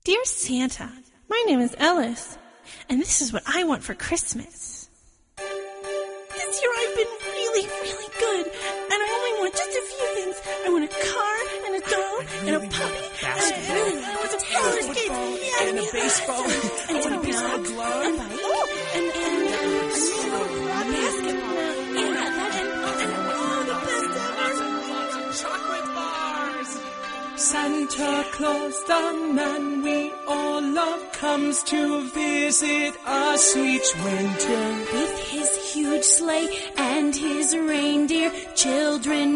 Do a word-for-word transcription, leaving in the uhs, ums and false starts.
Dear Santa, my name is Ellis, and this is what I want for Christmas. This year I've been really, really good, and I only want just a few things. I want a car, and a doll, and a puppy, and a, and I want some roller skates, yeah, and a baseball, and, and a baseball glove, and, oh, and, and, and a basketball, yeah, that, and, and, oh, the best ever. Chocolate bars. Santa Claus, the man we all love, comes to visit us each winter. With his huge sleigh and his reindeer, children